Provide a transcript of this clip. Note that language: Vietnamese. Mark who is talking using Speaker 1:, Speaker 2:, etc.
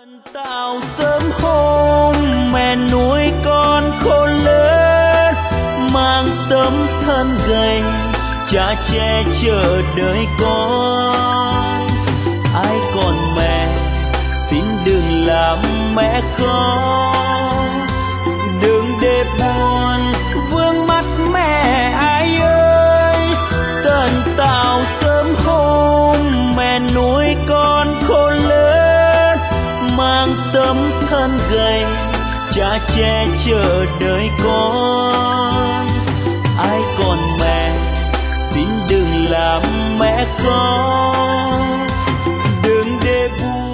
Speaker 1: Tao sớm hôm mẹ nuôi con khôn lớn, mang tấm thân gầy cha che chở đời con. Ai còn mẹ xin đừng làm mẹ khó, đừng để buồn vương mắt mẹ ai ơi. Tần tảo sớm hôm mẹ nuôi con khôn lớn, mang tấm thân gầy cha che chở đời con. Ai còn mẹ xin đừng làm mẹ khó, đừng để buồn